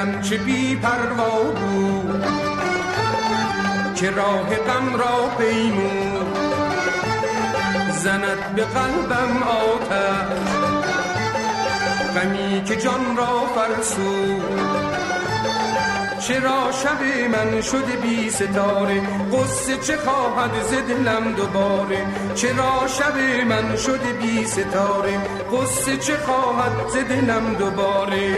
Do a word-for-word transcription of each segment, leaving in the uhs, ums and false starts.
دلم چه بی پروا بود که راه غم را پیمود، زند به قلبم آتش غمی که جان را فرسود. چرا شب من شده بی ستاره، قصه چه خواهد ز دلم دوباره. چرا شب من شده بی ستاره، قصه چه خواهد ز دلم دوباره.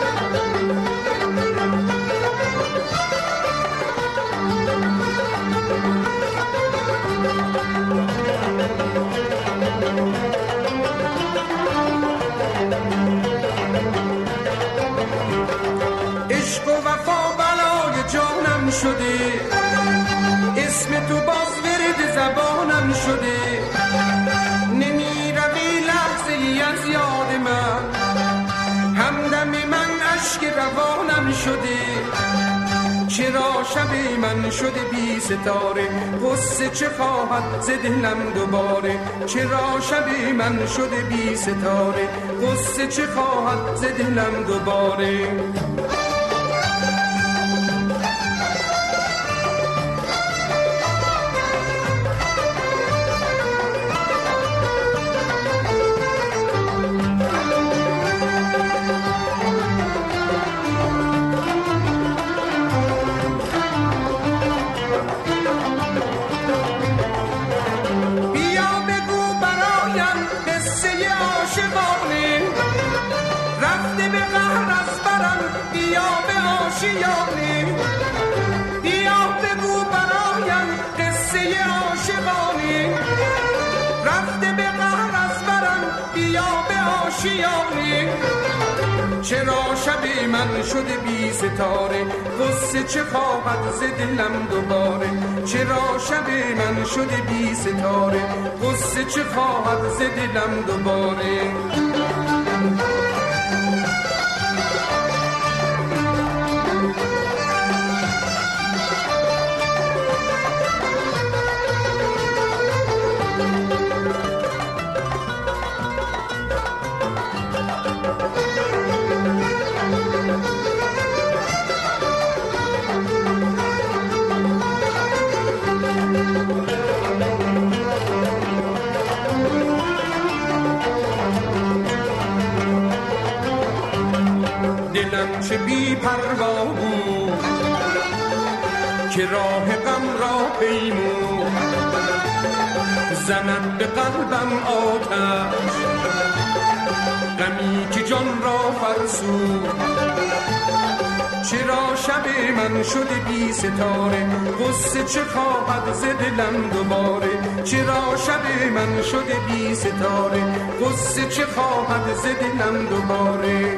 عشق و وفا بلای جانم شده، اسم تو باز ورد زبانم شده. نمی روی لحظه ای از یاد من، همدم من اشک روانم شده. چرا شب من شده بی ستاره، قصه چه خواهد ز دلم دوباره. چرا شب من شده بی ستاره، قصه چه خواهد ز دلم دوباره. بیا بگو برایم قصه عاشقانه، رفته به قهر از برم بیا به آشیانه. چرا شب من شده بی ستاره، قصه چه خواهد ز دلم دوباره. چرا شب من شده بی ستاره، قصه چه خواهد ز دلم دوباره. دلم چه بی پروا بود که راه غم را پیمود، زند به قلبم آتش غمی که جان را فرسود. چرا شب من شده بی ستاره، قصه چه خواهد ز دلم دوباره. چرا شب من شده بی ستاره، قصه چه خواهد ز دلم دوباره.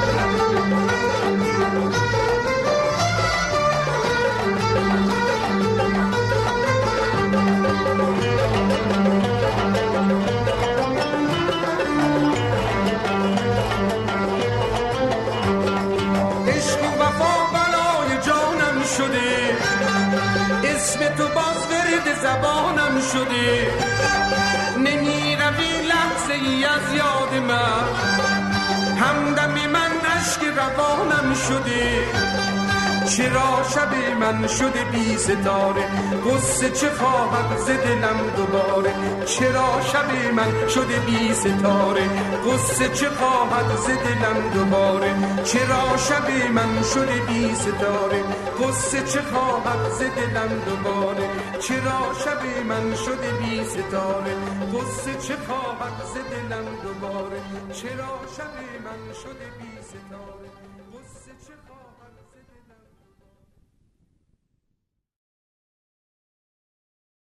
عشق و وفا بلای جانم شده، اسم تو باز ورد زبانم شده. نمی روی لحظه ای از یاد من، همدم من اشک روانم شده. چرا شب من شده بی ستاره، قصه چه خواهد ز دلم دوباره. چرا شب من شده بی ستاره، قصه چه خواهد ز دلم دوباره. چرا شب من شده بی ستاره، قصه چه خواهد ز دلم دوباره. چرا شب من شده بی ستاره، قصه چه خواهد ز دلم دوباره. چرا شب من شده بی ستاره، قصه چه